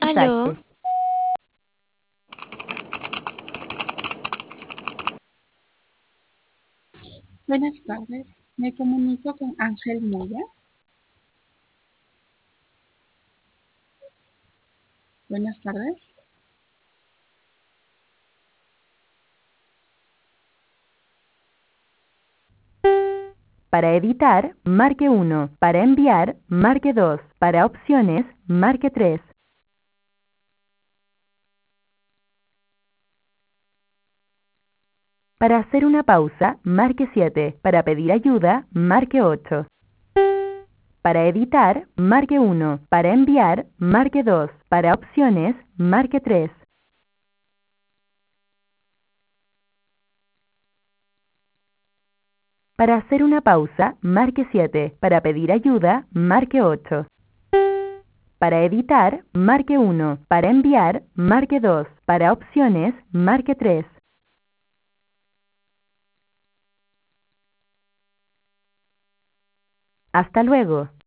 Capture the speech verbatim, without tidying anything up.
Aló, mensaje. Buenas tardes, me comunico con Ángel Moya. Buenas tardes. Para editar, marque uno. Para enviar, marque dos. Para opciones, marque tres. Para hacer una pausa, marque siete. Para pedir ayuda, marque ocho. Para editar, marque uno. Para enviar, marque dos. Para opciones, marque tres. Para hacer una pausa, marque siete. Para pedir ayuda, marque ocho. Para editar, marque uno. Para enviar, marque dos. Para opciones, marque tres. Hasta luego.